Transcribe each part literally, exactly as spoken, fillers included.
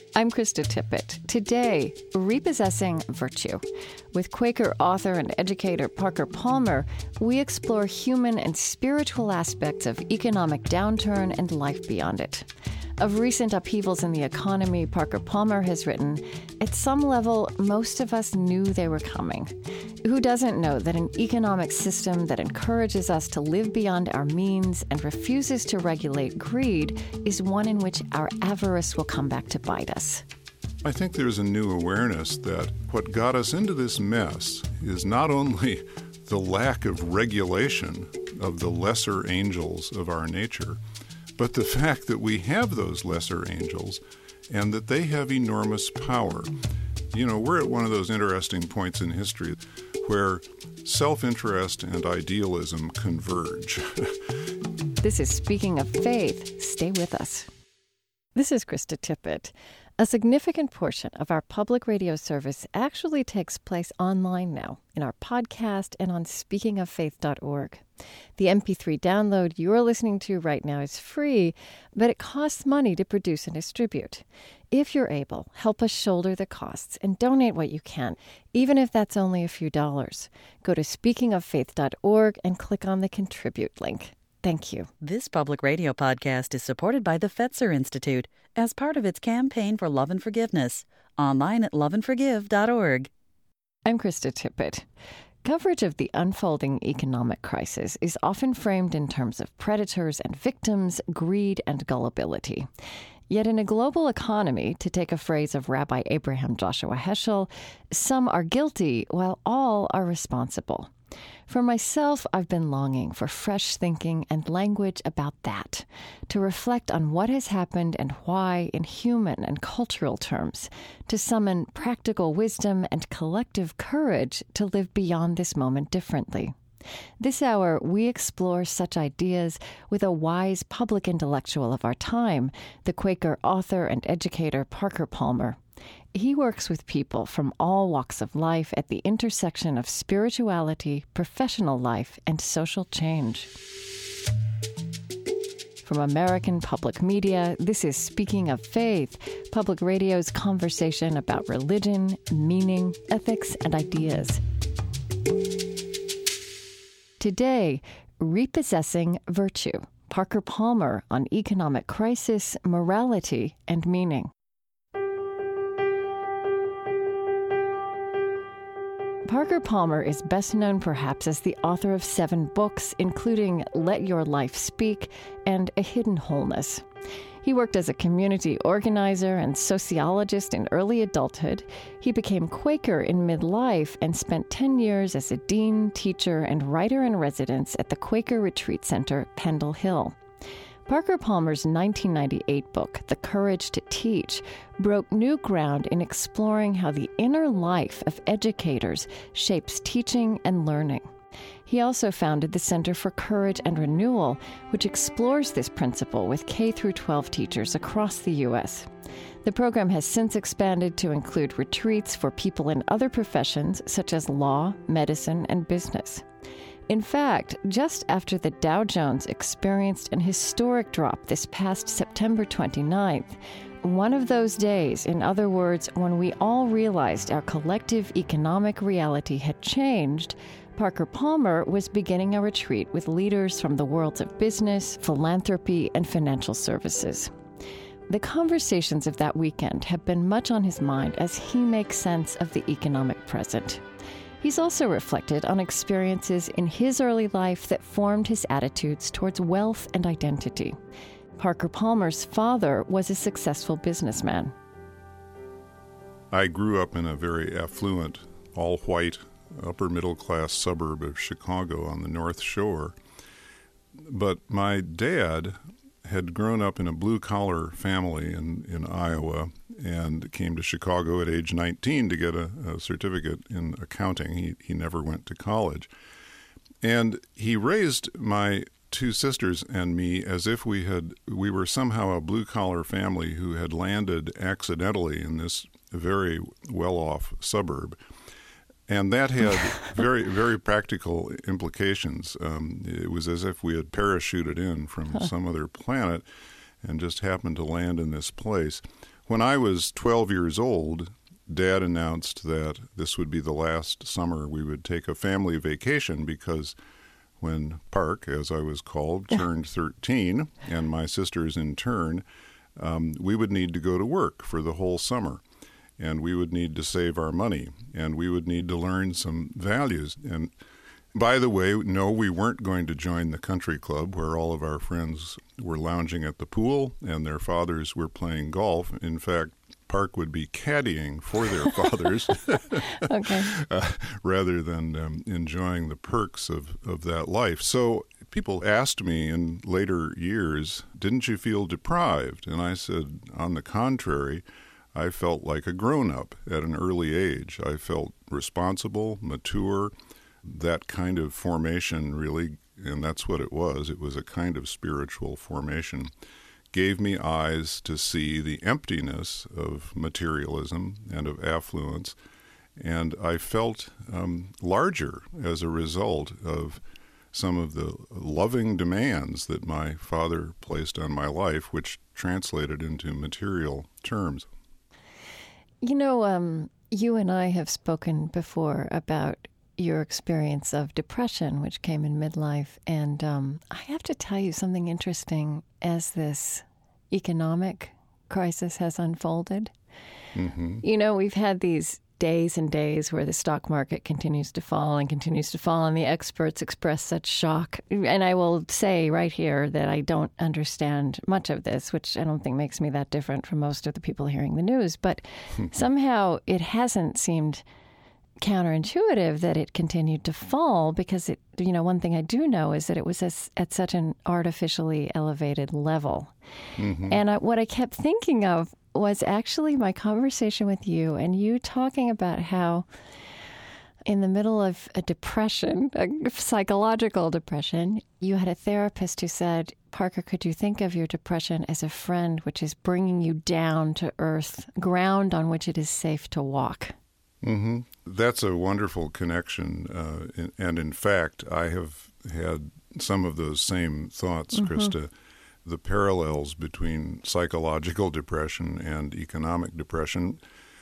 I'm Krista Tippett. Today, Repossessing Virtue. With Quaker author and educator Parker Palmer, we explore human and spiritual aspects of economic downturn and life beyond it. Of recent upheavals in the economy, Parker Palmer has written, "At some level, most of us knew they were coming. Who doesn't know that an economic system that encourages us to live beyond our means and refuses to regulate greed is one in which our avarice will come back to bite us?" I think there's a new awareness that what got us into this mess is not only the lack of regulation of the lesser angels of our nature, but the fact that we have those lesser angels and that they have enormous power. You know, we're at one of those interesting points in history where self-interest and idealism converge. This is Speaking of Faith. Stay with us. This is Krista Tippett. A significant portion of our public radio service actually takes place online now, in our podcast and on speaking of faith dot org. The M P three download you're listening to right now is free, but it costs money to produce and distribute. If you're able, help us shoulder the costs and donate what you can, even if that's only a few dollars. Go to speaking of faith dot org and click on the Contribute link. Thank you. This public radio podcast is supported by the Fetzer Institute as part of its campaign for love and forgiveness. Online at love and forgive dot org. I'm Krista Tippett. Coverage of the unfolding economic crisis is often framed in terms of predators and victims, greed and gullibility. Yet in a global economy, to take a phrase of Rabbi Abraham Joshua Heschel, some are guilty while all are responsible. For myself, I've been longing for fresh thinking and language about that, to reflect on what has happened and why in human and cultural terms, to summon practical wisdom and collective courage to live beyond this moment differently. This hour, we explore such ideas with a wise public intellectual of our time, the Quaker author and educator Parker Palmer. He works with people from all walks of life at the intersection of spirituality, professional life, and social change. From American Public Media, this is Speaking of Faith, public radio's conversation about religion, meaning, ethics, and ideas. Today, Repossessing Virtue. Parker Palmer on economic crisis, morality, and meaning. Parker Palmer is best known perhaps as the author of seven books, including Let Your Life Speak and A Hidden Wholeness. He worked as a community organizer and sociologist in early adulthood. He became Quaker in midlife and spent ten years as a dean, teacher, and writer-in-residence at the Quaker Retreat Center, Pendle Hill. Parker Palmer's nineteen ninety-eight book, The Courage to Teach, broke new ground in exploring how the inner life of educators shapes teaching and learning. He also founded the Center for Courage and Renewal, which explores this principle with K through twelve teachers across the U S. The program has since expanded to include retreats for people in other professions such as law, medicine, and business. In fact, just after the Dow Jones experienced an historic drop this past September twenty-ninth, one of those days, in other words, when we all realized our collective economic reality had changed, Parker Palmer was beginning a retreat with leaders from the worlds of business, philanthropy, and financial services. The conversations of that weekend have been much on his mind as he makes sense of the economic present. He's also reflected on experiences in his early life that formed his attitudes towards wealth and identity. Parker Palmer's father was a successful businessman. I grew up in a very affluent, all-white, upper-middle-class suburb of Chicago on the North Shore. But my dad had grown up in a blue-collar family in, in Iowa and came to Chicago at age nineteen to get a, a certificate in accounting. He, he never went to college. And he raised my two sisters and me as if we had we were somehow a blue-collar family who had landed accidentally in this very well-off suburb. And that had very, very practical implications. Um, it was as if we had parachuted in from huh. some other planet and just happened to land in this place. When I was twelve years old, Dad announced that this would be the last summer we would take a family vacation because when Park, as I was called, turned thirteen, and my sisters in turn, um, we would need to go to work for the whole summer. And we would need to save our money, and we would need to learn some values. And by the way, no, we weren't going to join the country club where all of our friends were lounging at the pool and their fathers were playing golf. In fact, Park would be caddying for their fathers okay. uh, rather than um, enjoying the perks of, of that life. So people asked me in later years, didn't you feel deprived? And I said, on the contrary, I felt like a grown-up at an early age. I felt responsible, mature. That kind of formation really, and that's what it was, it was a kind of spiritual formation, gave me eyes to see the emptiness of materialism and of affluence, and I felt um, larger as a result of some of the loving demands that my father placed on my life, which translated into material terms. You know, um, you and I have spoken before about your experience of depression, which came in midlife. And um, I have to tell you something interesting as this economic crisis has unfolded. Mm-hmm. You know, we've had these days and days where the stock market continues to fall and continues to fall, and the experts express such shock. And I will say right here that I don't understand much of this, which I don't think makes me that different from most of the people hearing the news. But somehow it hasn't seemed counterintuitive that it continued to fall because, it, you know, one thing I do know is that it was as, at such an artificially elevated level. Mm-hmm. And I, what I kept thinking of was actually my conversation with you and you talking about how in the middle of a depression, a psychological depression, you had a therapist who said, Parker, could you think of your depression as a friend which is bringing you down to earth, ground on which it is safe to walk? Mm-hmm. That's a wonderful connection. Uh, and in fact, I have had some of those same thoughts, mm-hmm. Krista. The parallels between psychological depression and economic depression.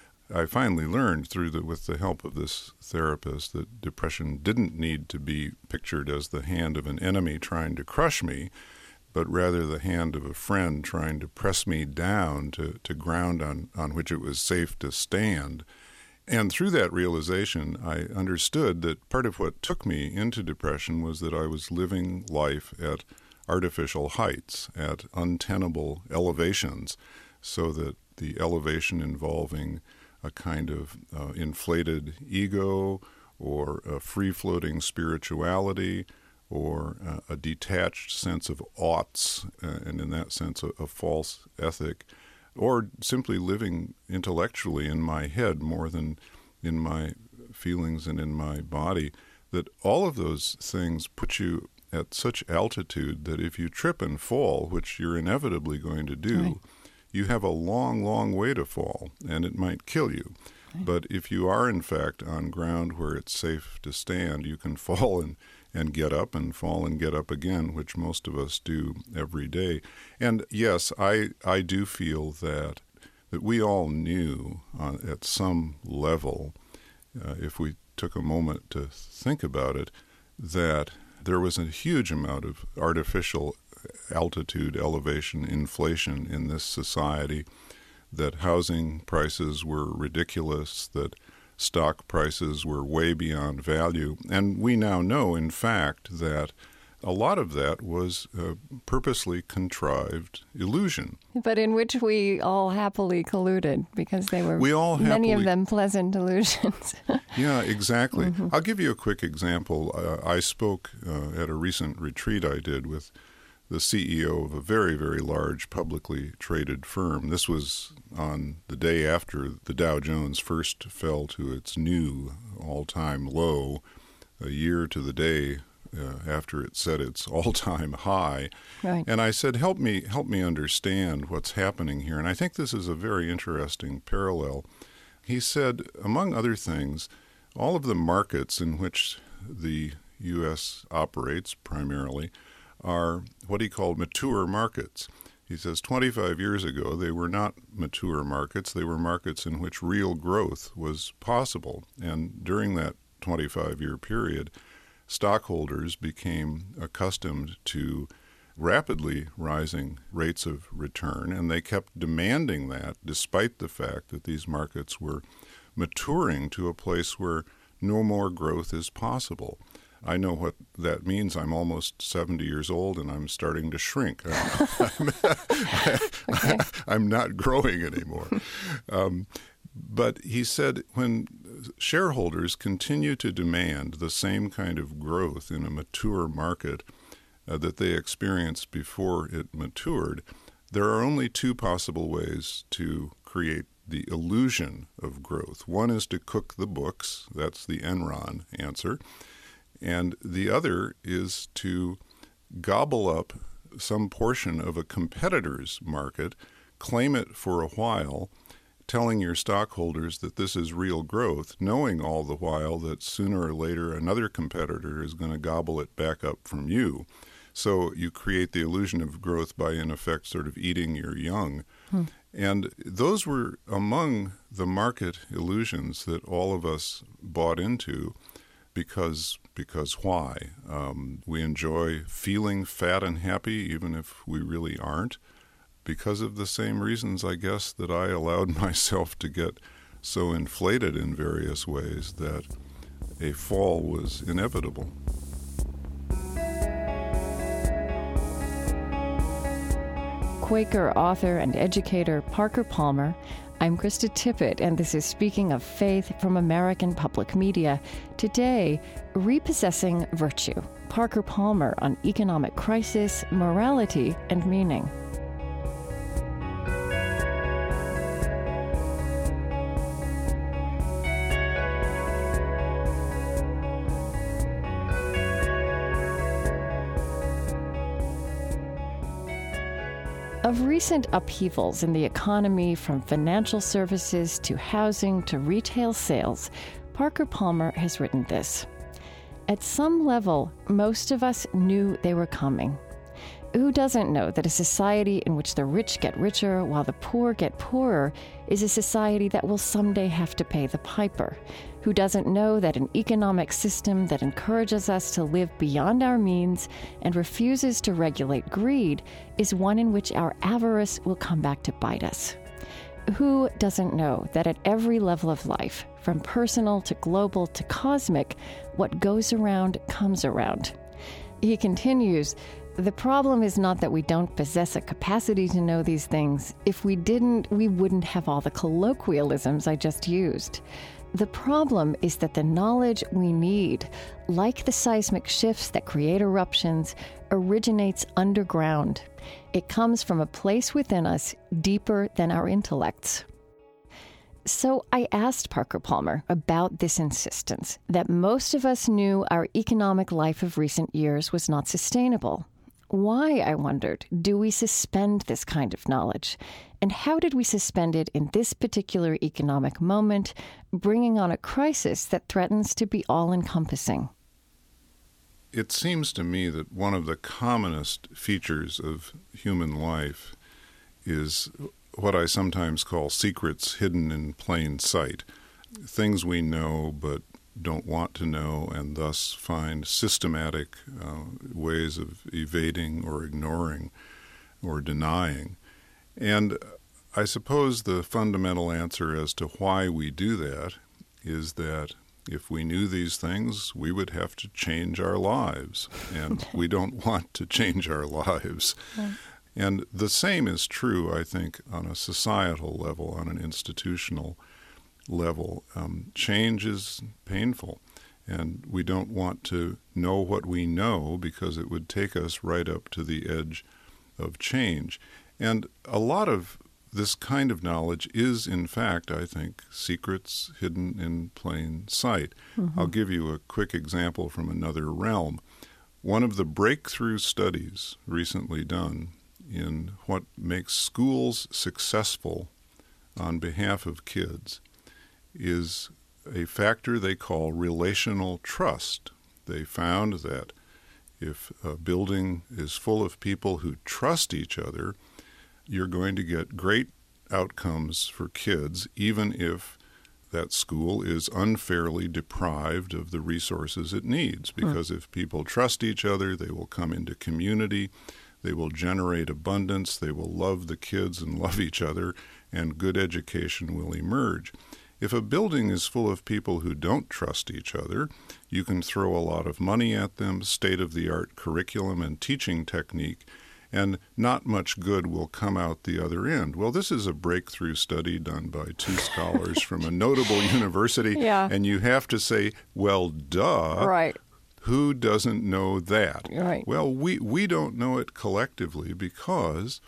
I finally learned through the, with the help of this therapist that depression didn't need to be pictured as the hand of an enemy trying to crush me, but rather the hand of a friend trying to press me down to, to ground on, on which it was safe to stand. And through that realization, I understood that part of what took me into depression was that I was living life at artificial heights, at untenable elevations, so that the elevation involving a kind of uh, inflated ego or a free-floating spirituality or uh, a detached sense of oughts, uh, and in that sense a, a false ethic, or simply living intellectually in my head more than in my feelings and in my body, that all of those things put you at such altitude that if you trip and fall, which you're inevitably going to do, right. you have a long, long way to fall, and it might kill you. Right. But if you are, in fact, on ground where it's safe to stand, you can fall and, and get up and fall and get up again, which most of us do every day. And yes, I, I do feel that that we all knew uh, at some level, uh, if we took a moment to think about it, that there was a huge amount of artificial altitude, elevation, inflation in this society, that housing prices were ridiculous, that stock prices were way beyond value. And we now know, in fact, that a lot of that was a purposely contrived illusion. But in which we all happily colluded because they were, we all many happily, of them, pleasant illusions. Yeah, exactly. Mm-hmm. I'll give you a quick example. Uh, I spoke uh, at a recent retreat I did with the C E O of a very, very large publicly traded firm. This was on the day after the Dow Jones first fell to its new all-time low, a year to the day Uh, after it set its all-time high. Right. And I said, help me help me understand what's happening here. And I think this is a very interesting parallel. He said, among other things, all of the markets in which the U S operates primarily are what he called mature markets. He says twenty-five years ago, they were not mature markets. They were markets in which real growth was possible. And during that twenty-five-year period, stockholders became accustomed to rapidly rising rates of return, and they kept demanding that despite the fact that these markets were maturing to a place where no more growth is possible. I know what that means. I'm almost seventy years old, and I'm starting to shrink. I'm, I'm, I'm not growing anymore. Um, but he said when shareholders continue to demand the same kind of growth in a mature market uh, that they experienced before it matured, there are only two possible ways to create the illusion of growth. One is to cook the books. That's the Enron answer. And the other is to gobble up some portion of a competitor's market, claim it for a while, telling your stockholders that this is real growth, knowing all the while that sooner or later another competitor is going to gobble it back up from you. So you create the illusion of growth by, in effect, sort of eating your young. Hmm. And those were among the market illusions that all of us bought into. Because because why? Um, we enjoy feeling fat and happy even if we really aren't. Because of the same reasons, I guess, that I allowed myself to get so inflated in various ways that a fall was inevitable. Quaker author and educator Parker Palmer. I'm Krista Tippett, and this is Speaking of Faith from American Public Media. Today, Repossessing Virtue. Parker Palmer on economic crisis, morality, and meaning. Of recent upheavals in the economy, from financial services to housing to retail sales, Parker Palmer has written this. At some level, most of us knew they were coming. Who doesn't know that a society in which the rich get richer while the poor get poorer is a society that will someday have to pay the piper? Who doesn't know that an economic system that encourages us to live beyond our means and refuses to regulate greed is one in which our avarice will come back to bite us? Who doesn't know that at every level of life, from personal to global to cosmic, what goes around comes around? He continues, the problem is not that we don't possess a capacity to know these things. If we didn't, we wouldn't have all the colloquialisms I just used. The problem is that the knowledge we need, like the seismic shifts that create eruptions, originates underground. It comes from a place within us deeper than our intellects. So I asked Parker Palmer about this insistence that most of us knew our economic life of recent years was not sustainable. Why, I wondered, do we suspend this kind of knowledge? And how did we suspend it in this particular economic moment, bringing on a crisis that threatens to be all-encompassing? It seems to me that one of the commonest features of human life is what I sometimes call secrets hidden in plain sight, things we know but don't want to know and thus find systematic uh, ways of evading or ignoring or denying. And I suppose the fundamental answer as to why we do that is that if we knew these things, we would have to change our lives, and we don't want to change our lives. Yeah. And the same is true, I think, on a societal level, on an institutional level. Um, change is painful, and we don't want to know what we know because it would take us right up to the edge of change. And a lot of this kind of knowledge is, in fact, I think, secrets hidden in plain sight. Mm-hmm. I'll give you a quick example from another realm. One of the breakthrough studies recently done in what makes schools successful on behalf of kids is a factor they call relational trust. They found that if a building is full of people who trust each other, you're going to get great outcomes for kids, even if that school is unfairly deprived of the resources it needs. Because mm. if people trust each other, they will come into community, they will generate abundance, they will love the kids and love each other, and good education will emerge. If a building is full of people who don't trust each other, you can throw a lot of money at them, state-of-the-art curriculum and teaching technique, and not much good will come out the other end. Well, this is a breakthrough study done by two scholars from a notable university, yeah. and you have to say, well, duh. Right. Who doesn't know that? Right. Well, we, we don't know it collectively because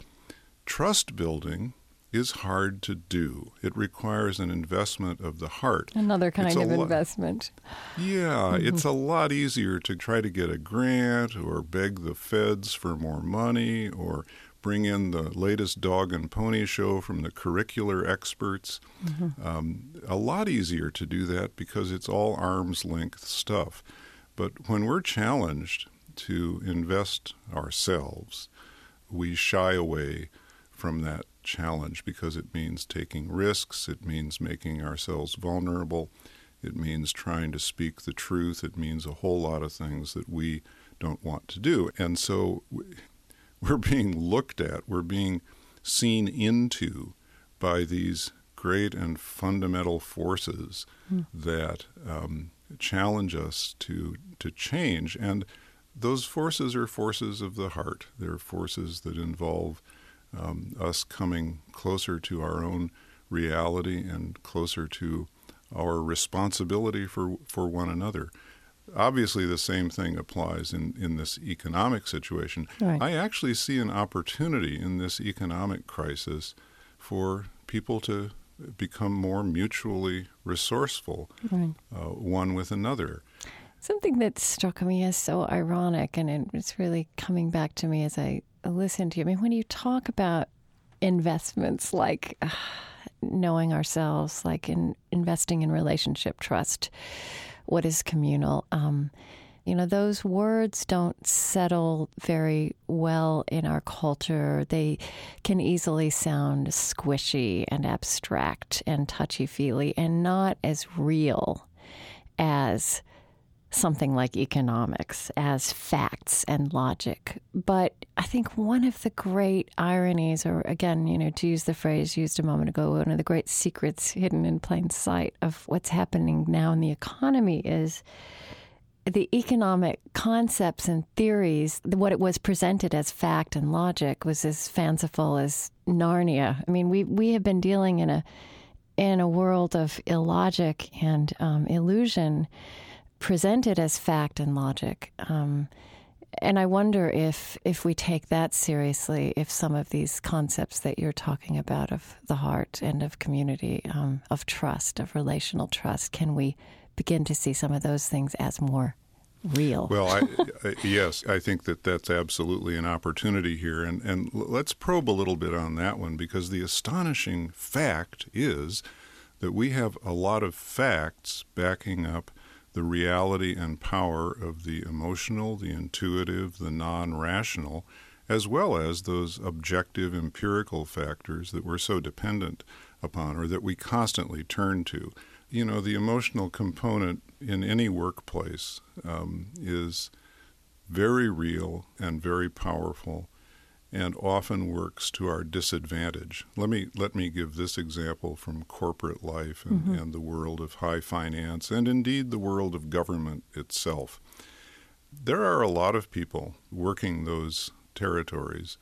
trust building is hard to do. It requires an investment of the heart. Another kind it's of lo- investment. Yeah, mm-hmm. It's a lot easier to try to get a grant or beg the feds for more money or bring in the latest dog and pony show from the curricular experts. Mm-hmm. Um, a lot easier to do that because it's all arm's length stuff. But when we're challenged to invest ourselves, we shy away from that challenge because it means taking risks, it means making ourselves vulnerable, it means trying to speak the truth, it means a whole lot of things that we don't want to do. And so we're being looked at, we're being seen into by these great and fundamental forces mm. that um, challenge us to to change. And those forces are forces of the heart. They're forces that involve Um, us coming closer to our own reality and closer to our responsibility for for one another. Obviously, the same thing applies in, in this economic situation. Right. I actually see an opportunity in this economic crisis for people to become more mutually resourceful, right. uh, one with another. Something that struck me as so ironic, and it's really coming back to me as I listen to you. I mean, when you talk about investments like uh, knowing ourselves, like in investing in relationship, trust, what is communal, um, you know, those words don't settle very well in our culture. They can easily sound squishy and abstract and touchy-feely and not as real as something like economics, as facts and logic. But I think one of the great ironies, or again, you know, to use the phrase used a moment ago, one of the great secrets hidden in plain sight of what's happening now in the economy is the economic concepts and theories, what it was presented as fact and logic was as fanciful as Narnia. I mean, we we have been dealing in a in a world of illogic and um, illusion presented as fact and logic. Um, and I wonder if if we take that seriously, if some of these concepts that you're talking about of the heart and of community, um, of trust, of relational trust, can we begin to see some of those things as more real? Well, I, I, yes, I think that that's absolutely an opportunity here. And, and let's probe a little bit on that one, because the astonishing fact is that we have a lot of facts backing up the reality and power of the emotional, the intuitive, the non-rational, as well as those objective empirical factors that we're so dependent upon or that we constantly turn to. You know, the emotional component in any workplace um, is very real and very powerful and often works to our disadvantage. Let me let me give this example from corporate life and, mm-hmm. and the world of high finance and indeed the world of government itself. There are a lot of people working those territories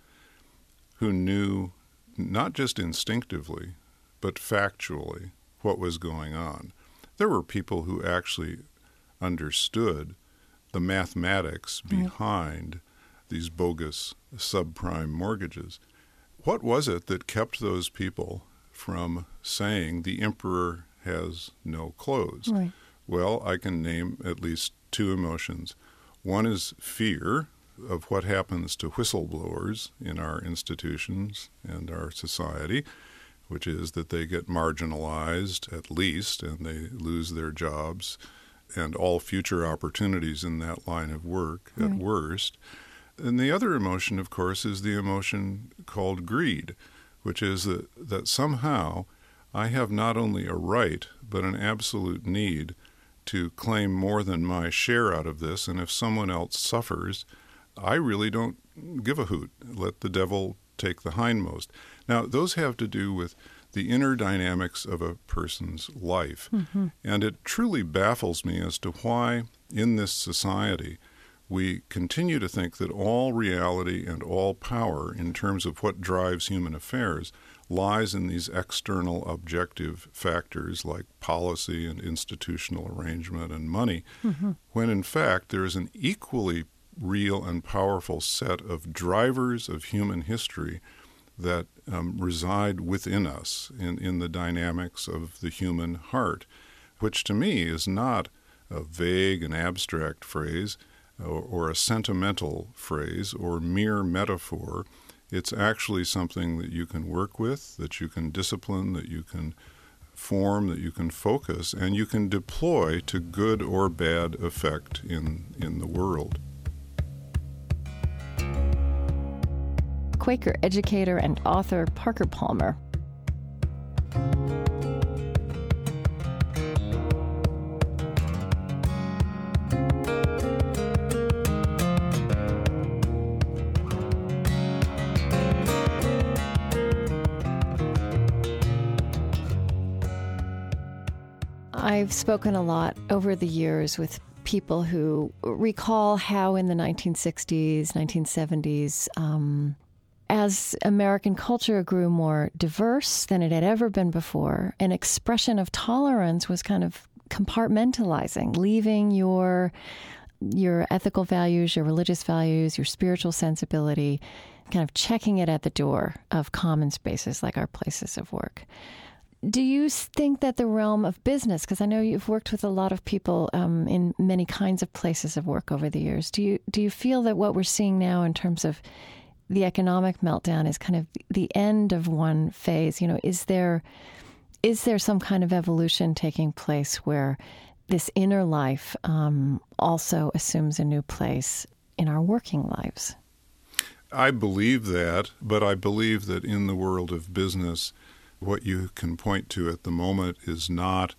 who knew not just instinctively but factually what was going on. There were people who actually understood the mathematics behind mm-hmm. these bogus subprime mortgages. What was it that kept those people from saying the emperor has no clothes? Right. Well, I can name at least two emotions. One is fear of what happens to whistleblowers in our institutions and our society, which is that they get marginalized at least and they lose their jobs and all future opportunities in that line of work at right. worst. And the other emotion, of course, is the emotion called greed, which is that, that somehow I have not only a right, but an absolute need to claim more than my share out of this, and if someone else suffers, I really don't give a hoot. Let the devil take the hindmost. Now, those have to do with the inner dynamics of a person's life. Mm-hmm. And it truly baffles me as to why, in this society, we continue to think that all reality and all power, in terms of what drives human affairs, lies in these external objective factors like policy and institutional arrangement and money, mm-hmm. when in fact there is an equally real and powerful set of drivers of human history that um, reside within us in, in the dynamics of the human heart, which to me is not a vague and abstract phrase or, or a sentimental phrase or mere metaphor. It's actually something that you can work with, that you can discipline, that you can form, that you can focus, and you can deploy to good or bad effect in, in the world. Quaker educator and author Parker Palmer. I've spoken a lot over the years with people who recall how in the nineteen sixties, nineteen seventies, um, as American culture grew more diverse than it had ever been before, an expression of tolerance was kind of compartmentalizing, leaving your your ethical values, your religious values, your spiritual sensibility, kind of checking it at the door of common spaces like our places of work. Do you think that the realm of business, because I know you've worked with a lot of people um, in many kinds of places of work over the years, do you do you feel that what we're seeing now in terms of the economic meltdown is kind of the end of one phase? You know, is there is there some kind of evolution taking place where this inner life um, also assumes a new place in our working lives? I believe that, but I believe that in the world of business, what you can point to at the moment is not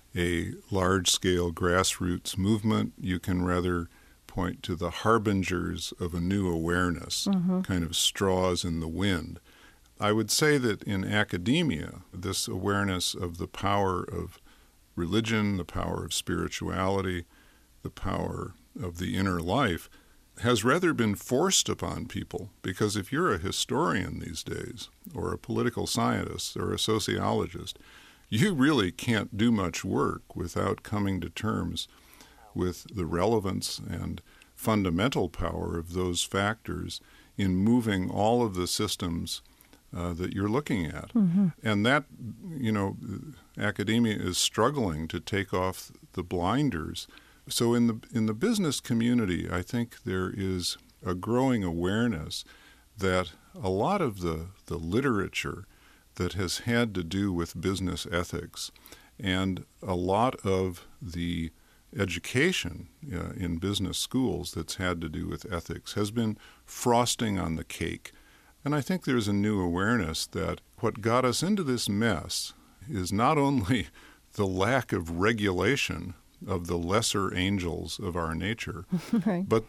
a large-scale grassroots movement. You can rather point to the harbingers of a new awareness, mm-hmm. kind of straws in the wind. I would say that in academia, this awareness of the power of religion, the power of spirituality, the power of the inner life has rather been forced upon people, because if you're a historian these days, or a political scientist, or a sociologist, you really can't do much work without coming to terms with the relevance and fundamental power of those factors in moving all of the systems uh, that you're looking at. Mm-hmm. And that, you know, academia is struggling to take off the blinders. So in the in the business community, I think there is a growing awareness that a lot of the, the literature that has had to do with business ethics and a lot of the education uh, in business schools that's had to do with ethics has been frosting on the cake. And I think there's a new awareness that what got us into this mess is not only the lack of regulation of the lesser angels of our nature, right. but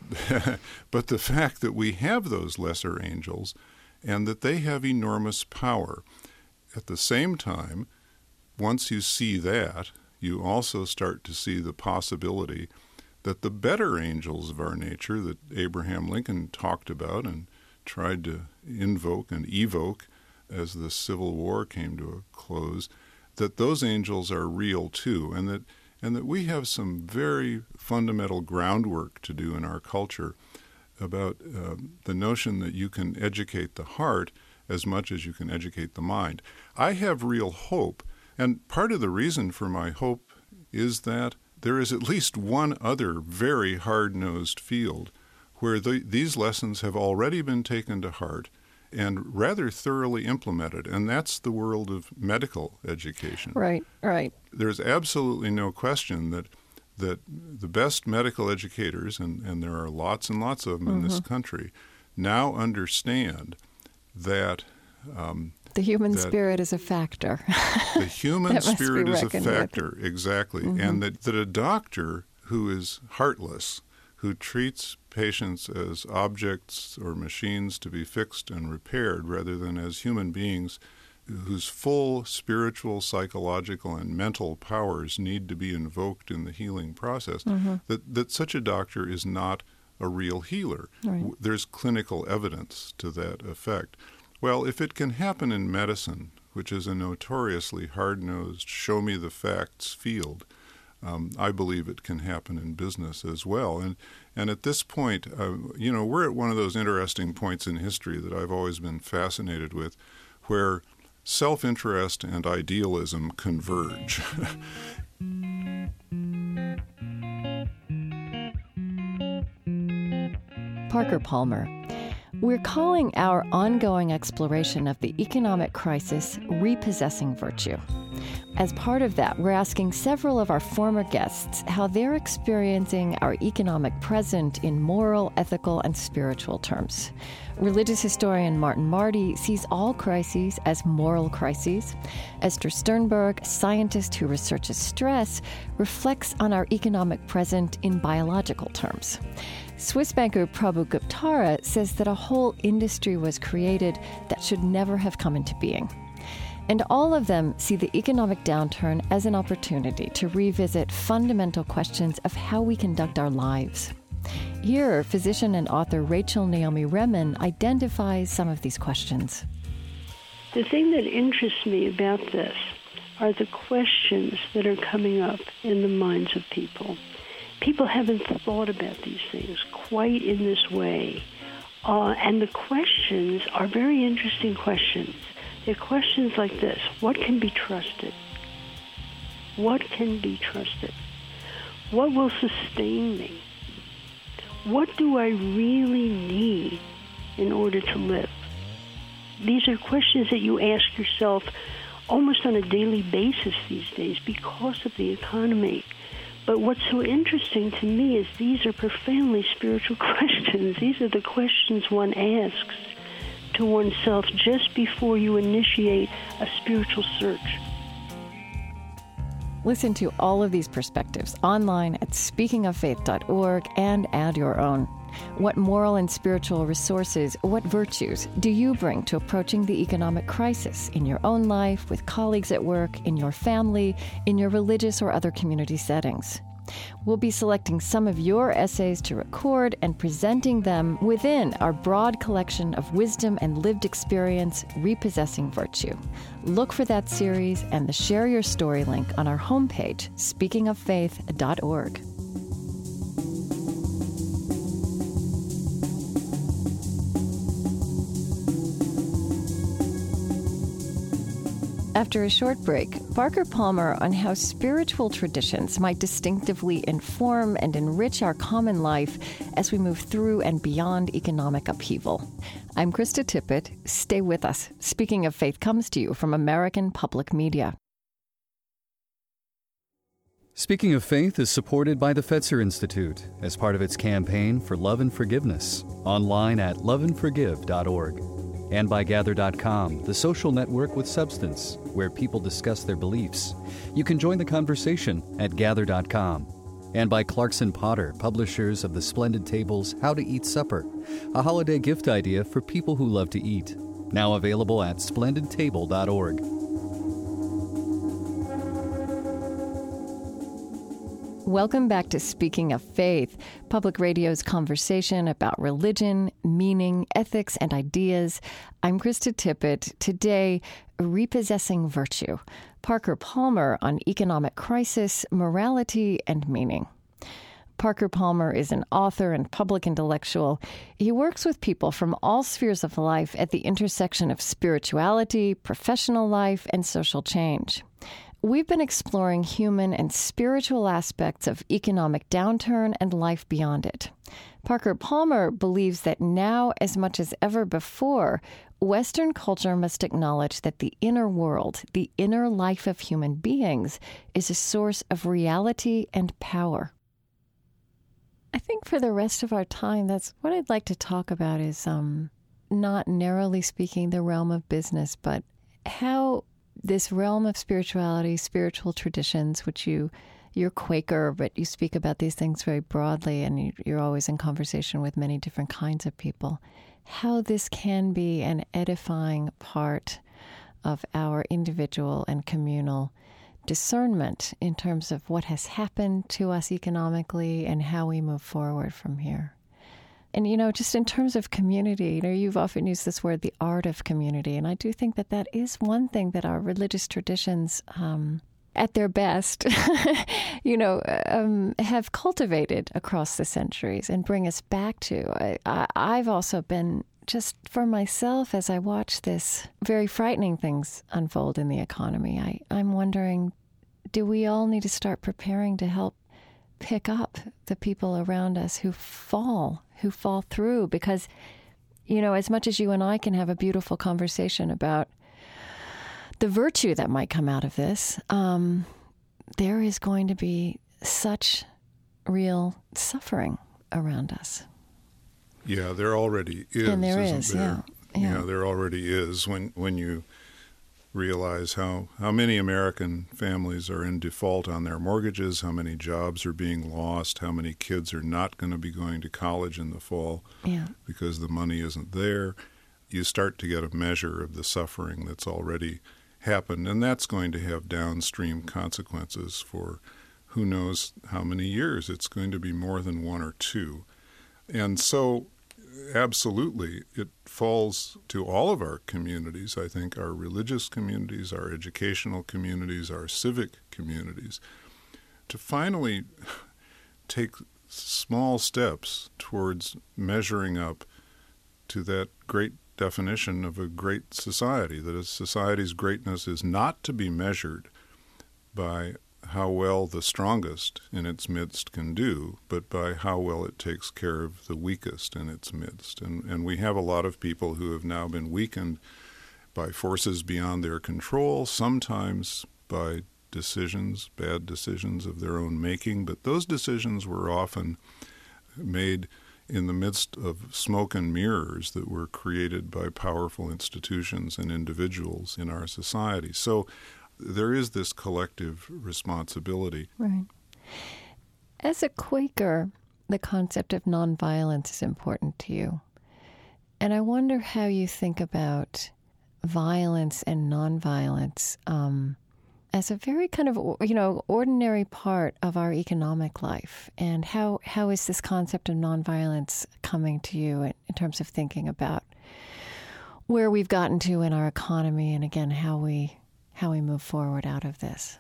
but the fact that we have those lesser angels and that they have enormous power. At the same time, once you see that, you also start to see the possibility that the better angels of our nature that Abraham Lincoln talked about and tried to invoke and evoke as the Civil War came to a close, that those angels are real too, and that and that we have some very fundamental groundwork to do in our culture about uh, the notion that you can educate the heart as much as you can educate the mind. I have real hope, and part of the reason for my hope is that there is at least one other very hard-nosed field where the, these lessons have already been taken to heart and rather thoroughly implemented, and that's the world of medical education. Right, right. There's absolutely no question that that the best medical educators, and, and there are lots and lots of them mm-hmm. in this country, now understand that um, the human that spirit is a factor. The human spirit is a factor, with. exactly. Mm-hmm. And that, that a doctor who is heartless, who treats patients as objects or machines to be fixed and repaired rather than as human beings whose full spiritual, psychological, and mental powers need to be invoked in the healing process, mm-hmm. that, that such a doctor is not a real healer. Right. There's clinical evidence to that effect. Well, if it can happen in medicine, which is a notoriously hard-nosed, show-me-the-facts field, um, I believe it can happen in business as well. And and at this point, uh, you know, we're at one of those interesting points in history that I've always been fascinated with, where self-interest and idealism converge. Parker Palmer. We're calling our ongoing exploration of the economic crisis Repossessing Virtue. As part of that, we're asking several of our former guests how they're experiencing our economic present in moral, ethical, and spiritual terms. Religious historian Martin Marty sees all crises as moral crises. Esther Sternberg, scientist who researches stress, reflects on our economic present in biological terms. Swiss banker Prabhu Guptara says that a whole industry was created that should never have come into being. And all of them see the economic downturn as an opportunity to revisit fundamental questions of how we conduct our lives. Here, physician and author Rachel Naomi Remen identifies some of these questions. The thing that interests me about this are the questions that are coming up in the minds of people. People haven't thought about these things quite in this way. Uh, and the questions are very interesting questions. They're questions like this: what can be trusted? What can be trusted? What will sustain me? What do I really need in order to live? These are questions that you ask yourself almost on a daily basis these days because of the economy. But what's so interesting to me is these are profoundly spiritual questions. These are the questions one asks to oneself just before you initiate a spiritual search. Listen to all of these perspectives online at speaking of faith dot org and add your own. What moral and spiritual resources, what virtues do you bring to approaching the economic crisis in your own life, with colleagues at work, in your family, in your religious or other community settings? We'll be selecting some of your essays to record and presenting them within our broad collection of wisdom and lived experience, Repossessing Virtue. Look for that series and the Share Your Story link on our homepage, speaking of faith dot org. After a short break, Parker Palmer on how spiritual traditions might distinctively inform and enrich our common life as we move through and beyond economic upheaval. I'm Krista Tippett. Stay with us. Speaking of Faith comes to you from American Public Media. Speaking of Faith is supported by the Fetzer Institute as part of its campaign for love and forgiveness, online at love and forgive dot org. And by Gather dot com, the social network with substance, where people discuss their beliefs. You can join the conversation at Gather dot com. And by Clarkson Potter, publishers of the Splendid Tables How to Eat Supper, a holiday gift idea for people who love to eat. Now available at splendid table dot org. Welcome back to Speaking of Faith, Public Radio's conversation about religion, meaning, ethics, and ideas. I'm Krista Tippett. Today, Repossessing Virtue. Parker Palmer on economic crisis, morality, and meaning. Parker Palmer is an author and public intellectual. He works with people from all spheres of life at the intersection of spirituality, professional life, and social change. We've been exploring human and spiritual aspects of economic downturn and life beyond it. Parker Palmer believes that now, as much as ever before, Western culture must acknowledge that the inner world, the inner life of human beings, is a source of reality and power. I think for the rest of our time, that's what I'd like to talk about is um, not narrowly speaking the realm of business, but how this realm of spirituality, spiritual traditions, which you, you're Quaker, but you speak about these things very broadly, and you, you're always in conversation with many different kinds of people, how this can be an edifying part of our individual and communal discernment in terms of what has happened to us economically and how we move forward from here. And, you know, just in terms of community, you know, you've often used this word, the art of community. And I do think that that is one thing that our religious traditions, um, at their best, you know, um, have cultivated across the centuries and bring us back to. I, I, I've also been, just for myself, as I watch this very frightening things unfold in the economy, I, I'm wondering, do we all need to start preparing to help pick up the people around us who fall, who fall through? Because, you know, as much as you and I can have a beautiful conversation about the virtue that might come out of this, um, there is going to be such real suffering around us. Yeah, there already is. And there isn't is, there? yeah. yeah. Yeah, there already is. When when you realize how, how many American families are in default on their mortgages, how many jobs are being lost, how many kids are not going to be going to college in the fall yeah. because the money isn't there, you start to get a measure of the suffering that's already happened, and that's going to have downstream consequences for who knows how many years. It's going to be more than one or two. And so absolutely, it falls to all of our communities, I think, our religious communities, our educational communities, our civic communities, to finally take small steps towards measuring up to that great definition of a great society, that a society's greatness is not to be measured by how well the strongest in its midst can do, but by how well it takes care of the weakest in its midst. And, and we have a lot of people who have now been weakened by forces beyond their control, sometimes by decisions, bad decisions of their own making, but those decisions were often made in the midst of smoke and mirrors that were created by powerful institutions and individuals in our society. So there is this collective responsibility. Right. As a Quaker, the concept of nonviolence is important to you. And I wonder how you think about violence and nonviolence um, as a very kind of, you know, ordinary part of our economic life. And how, how is this concept of nonviolence coming to you in, in terms of thinking about where we've gotten to in our economy and, again, how we how we move forward out of this?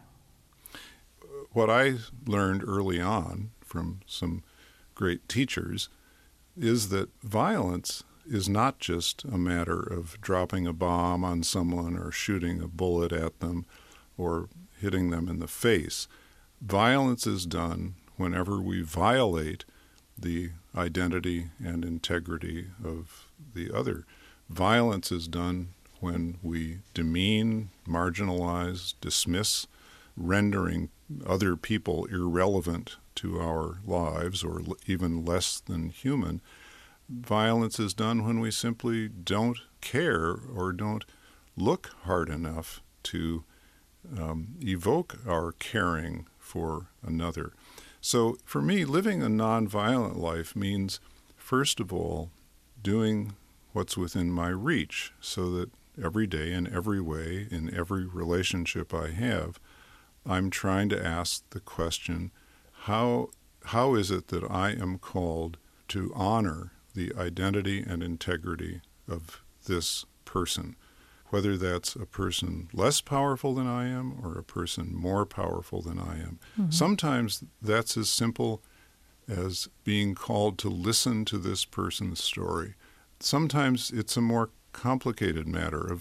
What I learned early on from some great teachers is that violence is not just a matter of dropping a bomb on someone or shooting a bullet at them or hitting them in the face. Violence is done whenever we violate the identity and integrity of the other. Violence is done when we demean, marginalize, dismiss, rendering other people irrelevant to our lives or even less than human. Violence is done when we simply don't care or don't look hard enough to um, evoke our caring for another. So for me, living a nonviolent life means, first of all, doing what's within my reach so that every day, in every way, in every relationship I have, I'm trying to ask the question, how how is it that I am called to honor the identity and integrity of this person, whether that's a person less powerful than I am or a person more powerful than I am. Mm-hmm. Sometimes that's as simple as being called to listen to this person's story. Sometimes it's a more complicated matter of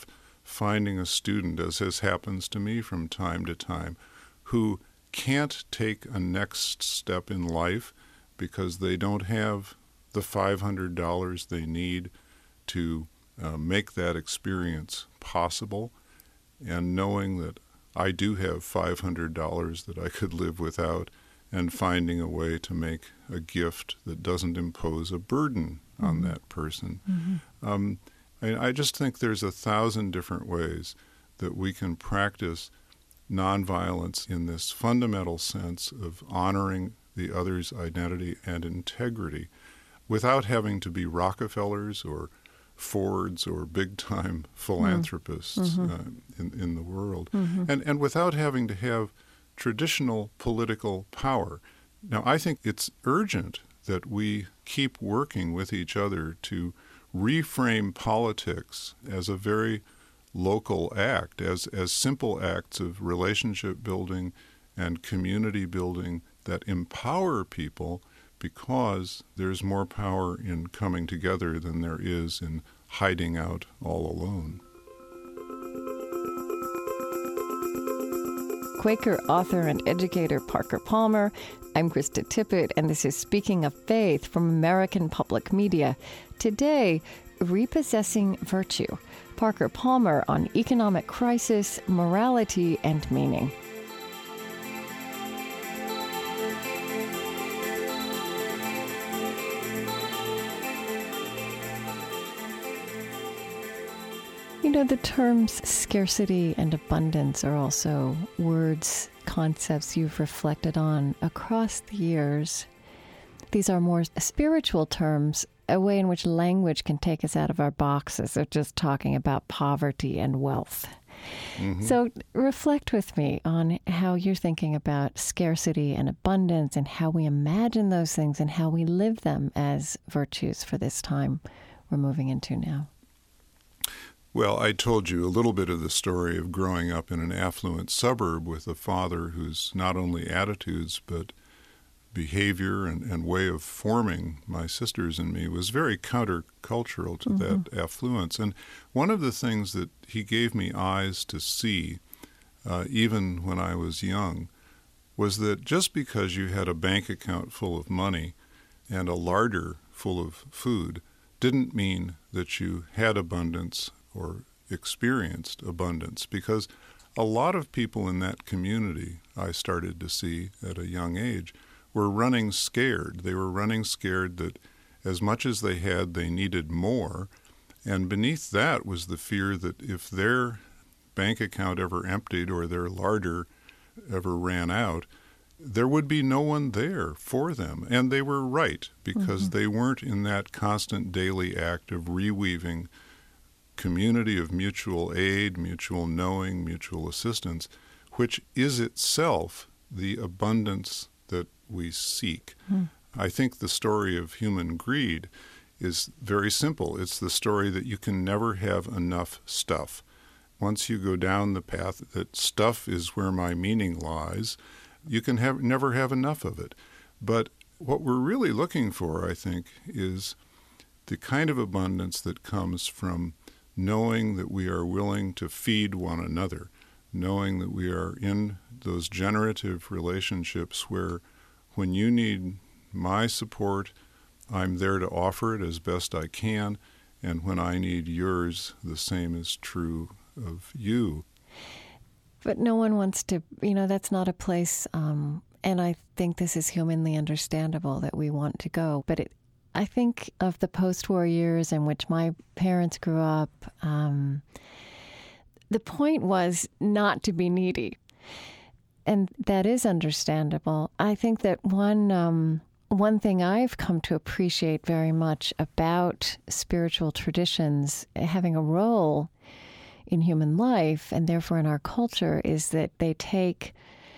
finding a student, as has happens to me from time to time, who can't take a next step in life because they don't have the five hundred dollars they need to uh, make that experience possible, and knowing that I do have five hundred dollars that I could live without, and finding a way to make a gift that doesn't impose a burden mm-hmm. on that person. Mm-hmm. Um, I, I just think there's a thousand different ways that we can practice nonviolence in this fundamental sense of honoring the other's identity and integrity without having to be Rockefellers or Fords or big-time philanthropists mm-hmm. uh, in, in the world, mm-hmm. and, and without having to have traditional political power. Now, I think it's urgent that we keep working with each other to reframe politics as a very local act, as, as simple acts of relationship building and community building that empower people, because there's more power in coming together than there is in hiding out all alone. Quaker author and educator Parker Palmer. I'm Krista Tippett, and this is Speaking of Faith from American Public Media. Today, Repossessing Virtue. Parker Palmer on economic crisis, morality, and meaning. You know, the terms scarcity and abundance are also words, concepts you've reflected on across the years. These are more spiritual terms, a way in which language can take us out of our boxes of just talking about poverty and wealth. Mm-hmm. So reflect with me on how you're thinking about scarcity and abundance and how we imagine those things and how we live them as virtues for this time we're moving into now. Well, I told you a little bit of the story of growing up in an affluent suburb with a father whose not only attitudes but behavior and, and way of forming my sisters and me was very countercultural to mm-hmm. that affluence. And one of the things that he gave me eyes to see, uh, even when I was young, was that just because you had a bank account full of money and a larder full of food didn't mean that you had abundance or experienced abundance, because a lot of people in that community, I started to see at a young age, were running scared. They were running scared that as much as they had, they needed more. And beneath that was the fear that if their bank account ever emptied or their larder ever ran out, there would be no one there for them. And they were right, because mm-hmm. they weren't in that constant daily act of reweaving community of mutual aid, mutual knowing, mutual assistance, which is itself the abundance that we seek. Mm. I think the story of human greed is very simple. It's the story that you can never have enough stuff. Once you go down the path that stuff is where my meaning lies, you can have never have enough of it. But what we're really looking for, I think, is the kind of abundance that comes from knowing that we are willing to feed one another, knowing that we are in those generative relationships where when you need my support, I'm there to offer it as best I can, and when I need yours, the same is true of you. But no one wants to, you know, that's not a place, um, and I think this is humanly understandable that we want to go, but it I think of the post-war years in which my parents grew up. Um, the point was not to be needy, and that is understandable. I think that one um, one thing I've come to appreciate very much about spiritual traditions having a role in human life and therefore in our culture is that they take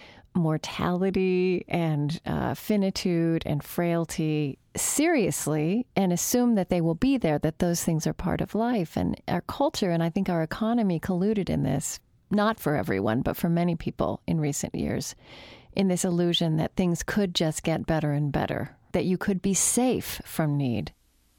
mortality and uh, finitude and frailty seriously and assume that they will be there, that those things are part of life. And our culture, and I think our economy colluded in this, not for everyone, but for many people in recent years, in this illusion that things could just get better and better, that you could be safe from need.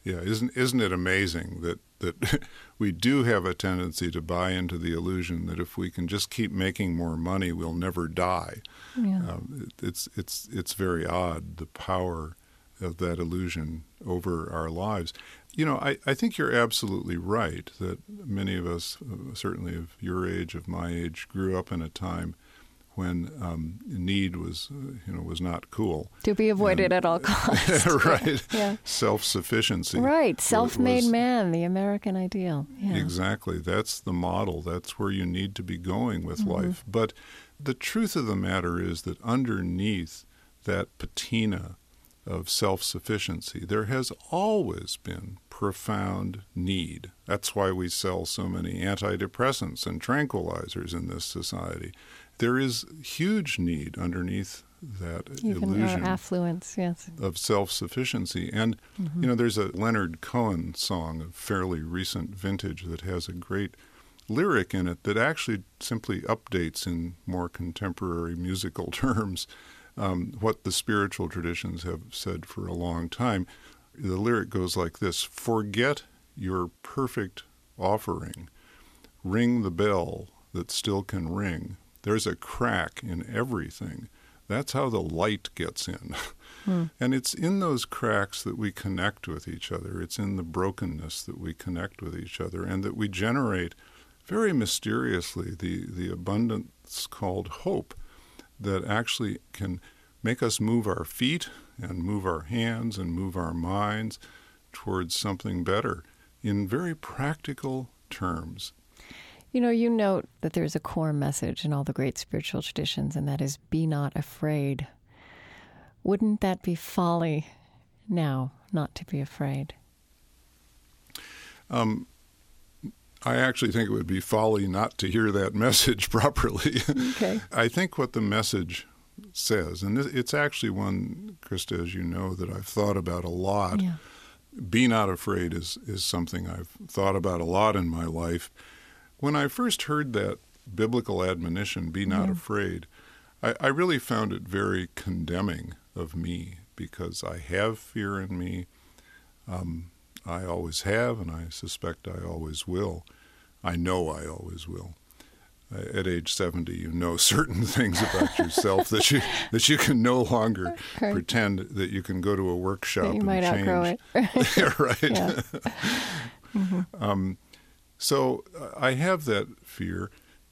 Yeah, isn't isn't it amazing that that we do have a tendency to buy into the illusion that if we can just keep making more money, we'll never die. Yeah. Um, it, it's it's it's very odd, the power of that illusion over our lives. You know, I, I think you're absolutely right that many of us, uh, certainly of your age, of my age, grew up in a time when um, need was, uh, you know, was not cool. To be avoided and, at all costs. Right. Yeah. Self-sufficiency. Right. Self-made was, man, the American ideal. Yeah. Exactly. That's the model. That's where you need to be going with Mm-hmm. life. But the truth of the matter is that underneath that patina of self-sufficiency, there has always been profound need. That's why we sell so many antidepressants and tranquilizers in this society. There is huge need underneath that Even illusion our affluence, yes. of self-sufficiency. And, Mm-hmm. you know, there's a Leonard Cohen song of fairly recent vintage that has a great lyric in it that actually simply updates in more contemporary musical terms um, what the spiritual traditions have said for a long time. The lyric goes like this: "Forget your perfect offering. Ring the bell that still can ring. There's a crack in everything. That's how the light gets in." Hmm. And it's in those cracks that we connect with each other. It's in the brokenness that we connect with each other, and that we generate very mysteriously the, the abundance called hope that actually can make us move our feet and move our hands and move our minds towards something better in very practical terms. You know, you note that there's a core message in all the great spiritual traditions, and that is, be not afraid. Wouldn't that be folly now, not to be afraid? Um, I actually think it would be folly not to hear that message properly. Okay. I think what the message says, and it's actually one, Krista, as you know, that I've thought about a lot. Yeah. Be not afraid is, is something I've thought about a lot in my life. When I first heard that biblical admonition, be not Yeah. afraid, I, I really found it very condemning of me, because I have fear in me. Um, I always have, and I suspect I always will. I know I always will. Uh, at age seventy, you know certain things about yourself that you that you can no longer Right. pretend that you can go to a workshop That you and might change. outgrow it. Yeah, right. Yeah. Mm-hmm. um, so uh, I have that fear.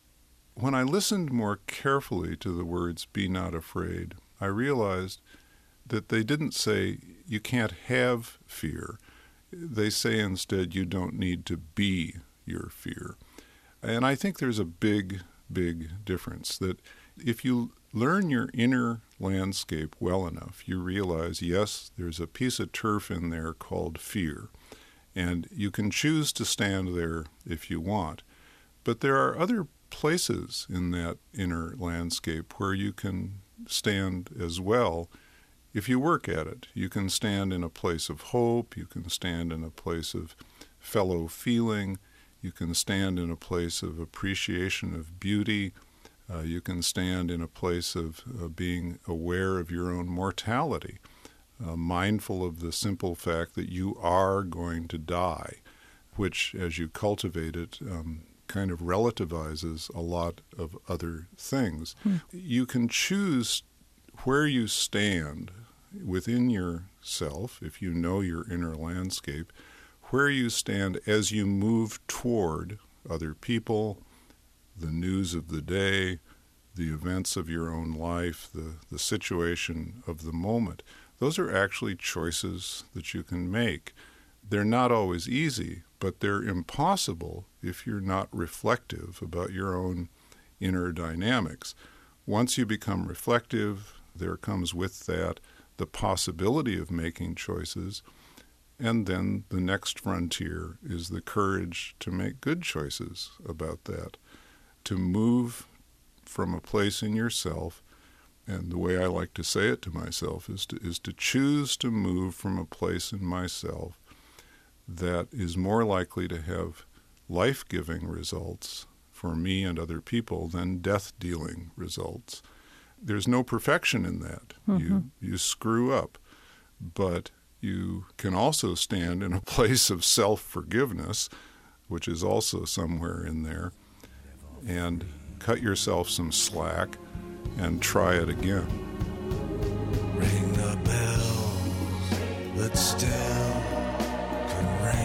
When I listened more carefully to the words, be not afraid, I realized that they didn't say you can't have fear. They say instead you don't need to be your fear. And I think there's a big, big difference, that if you learn your inner landscape well enough, you realize, yes, there's a piece of turf in there called fear, and you can choose to stand there if you want. But there are other places in that inner landscape where you can stand as well if you work at it. You can stand in a place of hope. You can stand in a place of fellow feeling. You can stand in a place of appreciation of beauty. Uh, you can stand in a place of uh, being aware of your own mortality, uh, mindful of the simple fact that you are going to die, which, as you cultivate it, um, kind of relativizes a lot of other things. Hmm. You can choose where you stand within yourself, if you know your inner landscape, where you stand as you move toward other people, the news of the day, the events of your own life, the, the situation of the moment. Those are actually choices that you can make. They're not always easy, but they're impossible if you're not reflective about your own inner dynamics. Once you become reflective, there comes with that the possibility of making choices, and then the next frontier is the courage to make good choices about that, to move from a place in yourself. And the way I like to say it to myself is to, is to choose to move from a place in myself that is more likely to have life-giving results for me and other people than death-dealing results. There's no perfection in that. Mm-hmm. You you screw up, but you can also stand in a place of self-forgiveness, which is also somewhere in there, and cut yourself some slack and try it again. Ring the bells that still can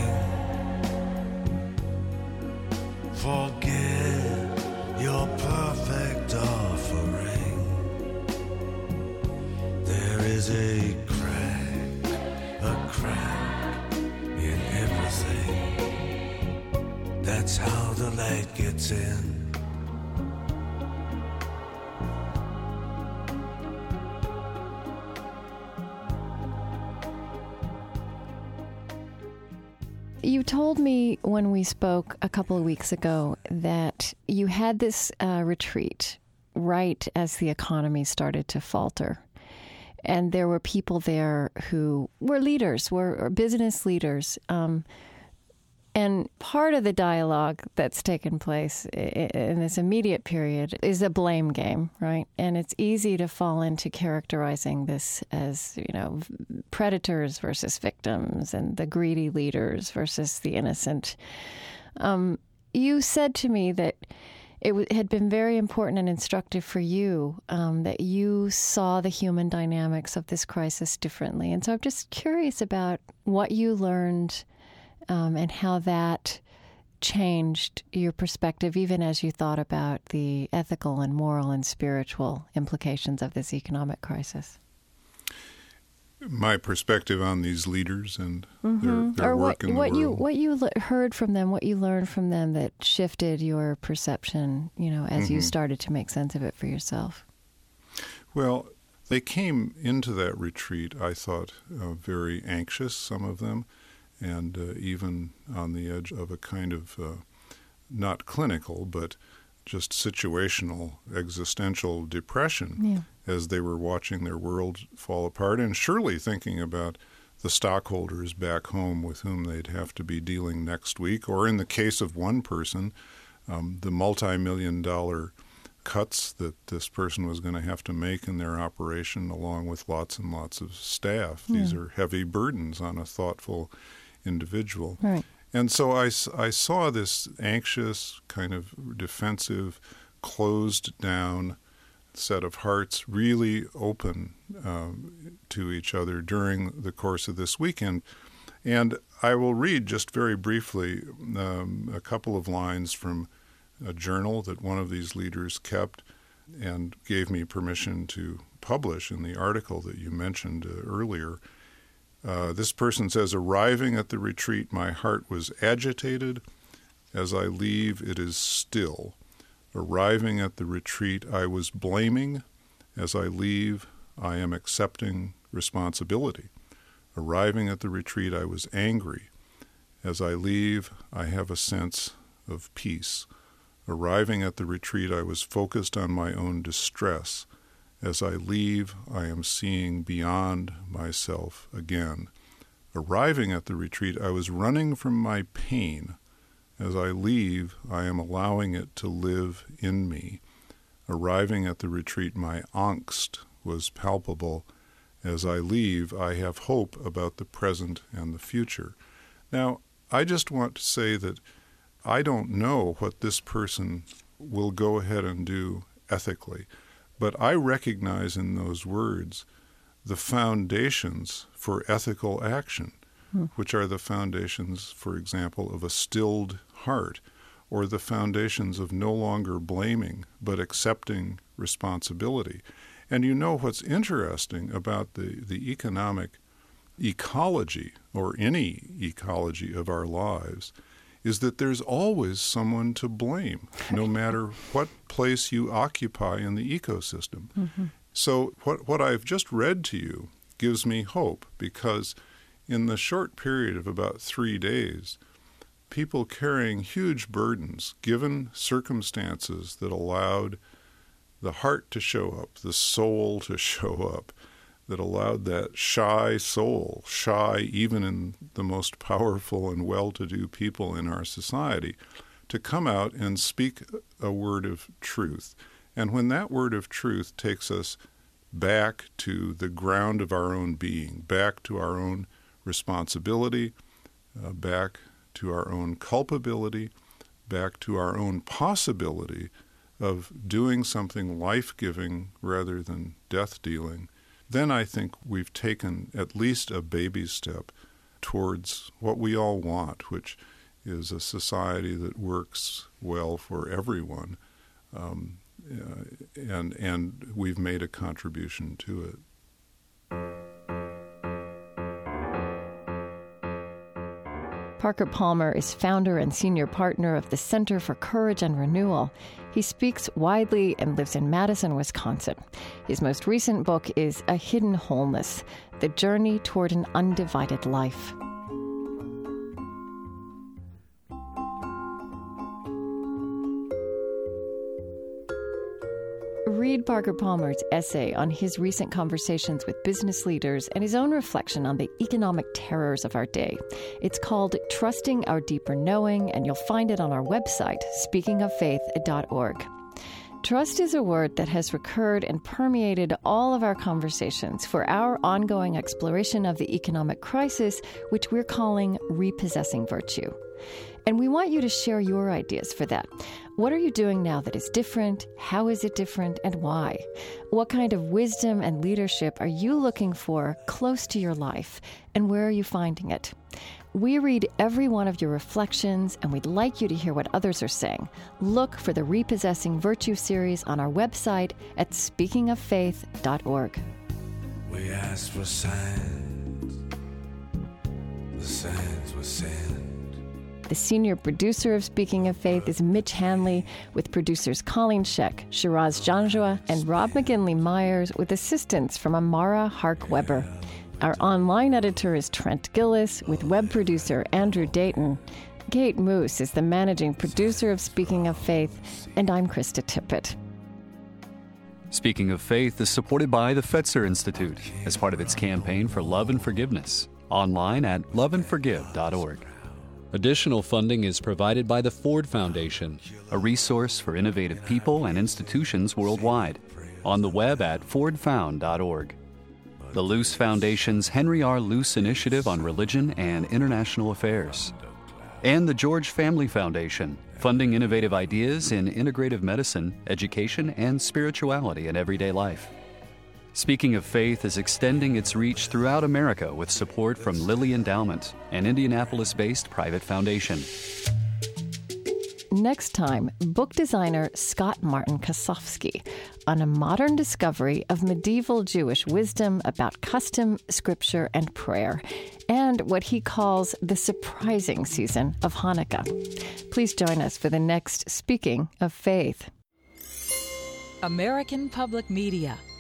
ring. Forget your perfect offering. There is a crack, a crack in everything. That's how the light gets in. You told me when we spoke a couple of weeks ago that you had this uh, retreat right as the economy started to falter. And there were people there who were leaders, were or business leaders. Um, and part of the dialogue that's taken place in this immediate period is a blame game, right? And it's easy to fall into characterizing this as, you know, predators versus victims and the greedy leaders versus the innocent. Um, you said to me that it w- had been very important and instructive for you um, that you saw the human dynamics of this crisis differently. And so I'm just curious about what you learned um, and how that changed your perspective, even as you thought about the ethical and moral and spiritual implications of this economic crisis. My perspective on these leaders and mm-hmm. their, their or work what, in the what world. you what you le- heard from them, what you learned from them that shifted your perception, you know, as mm-hmm. you started to make sense of it for yourself. Well, they came into that retreat, I thought, uh, very anxious, some of them, and uh, even on the edge of a kind of uh, not clinical, but just situational, existential depression yeah. as they were watching their world fall apart, and surely thinking about the stockholders back home with whom they'd have to be dealing next week, or in the case of one person, um, the multi-million dollar cuts that this person was going to have to make in their operation, along with lots and lots of staff. Yeah. These are heavy burdens on a thoughtful individual. Right. And so I, I saw this anxious, kind of defensive, closed down set of hearts really open um, to each other during the course of this weekend. And I will read just very briefly um, a couple of lines from a journal that one of these leaders kept and gave me permission to publish in the article that you mentioned uh, earlier. Uh, this person says, "Arriving at the retreat, my heart was agitated. As I leave, it is still. Arriving at the retreat, I was blaming. As I leave, I am accepting responsibility. Arriving at the retreat, I was angry. As I leave, I have a sense of peace. Arriving at the retreat, I was focused on my own distress. As I leave, I am seeing beyond myself again. Arriving at the retreat, I was running from my pain. As I leave, I am allowing it to live in me. Arriving at the retreat, my angst was palpable. As I leave, I have hope about the present and the future." Now, I just want to say that I don't know what this person will go ahead and do ethically, but I recognize in those words the foundations for ethical action, hmm. which are the foundations, for example, of a stilled heart, or the foundations of no longer blaming but accepting responsibility. And you know what's interesting about the, the economic ecology, or any ecology of our lives, is that there's always someone to blame, no matter what place you occupy in the ecosystem. Mm-hmm. So what, what I've just read to you gives me hope, because in the short period of about three days, people carrying huge burdens, given circumstances that allowed the heart to show up, the soul to show up, that allowed that shy soul, shy even in the most powerful and well-to-do people in our society, to come out and speak a word of truth. And when that word of truth takes us back to the ground of our own being, back to our own responsibility, uh, back to our own culpability, back to our own possibility of doing something life-giving rather than death-dealing, then I think we've taken at least a baby step towards what we all want, which is a society that works well for everyone, um, uh, and and we've made a contribution to it. Parker Palmer is founder and senior partner of the Center for Courage and Renewal. He speaks widely and lives in Madison, Wisconsin. His most recent book is A Hidden Wholeness: The Journey Toward an Undivided Life. Read Parker Palmer's essay on his recent conversations with business leaders and his own reflection on the economic terrors of our day. It's called Trusting Our Deeper Knowing, and you'll find it on our website, speaking of faith dot org. Trust is a word that has recurred and permeated all of our conversations for our ongoing exploration of the economic crisis, which we're calling Repossessing Virtue. And we want you to share your ideas for that. What are you doing now that is different? How is it different, and why? What kind of wisdom and leadership are you looking for close to your life, and where are you finding it? We read every one of your reflections, and we'd like you to hear what others are saying. Look for the Repossessing Virtue series on our website at speaking of faith dot org. We asked for signs. The signs were sent. The senior producer of Speaking of Faith is Mitch Hanley, with producers Colleen Scheck, Shiraz Janjua, and Rob McGinley Myers, with assistance from Amara Hark-Weber. Our online editor is Trent Gillis, with web producer Andrew Dayton. Kate Moose is the managing producer of Speaking of Faith, and I'm Krista Tippett. Speaking of Faith is supported by the Fetzer Institute as part of its campaign for love and forgiveness, online at love and forgive dot org. Additional funding is provided by the Ford Foundation, a resource for innovative people and institutions worldwide, on the web at ford found dot org. The Luce Foundation's Henry R. Luce Initiative on Religion and International Affairs. And the George Family Foundation, funding innovative ideas in integrative medicine, education, and spirituality in everyday life. Speaking of Faith is extending its reach throughout America with support from Lilly Endowment, an Indianapolis-based private foundation. Next time, book designer Scott Martin Kosofsky on a modern discovery of medieval Jewish wisdom about custom, scripture, and prayer, and what he calls the surprising season of Hanukkah. Please join us for the next Speaking of Faith. American Public Media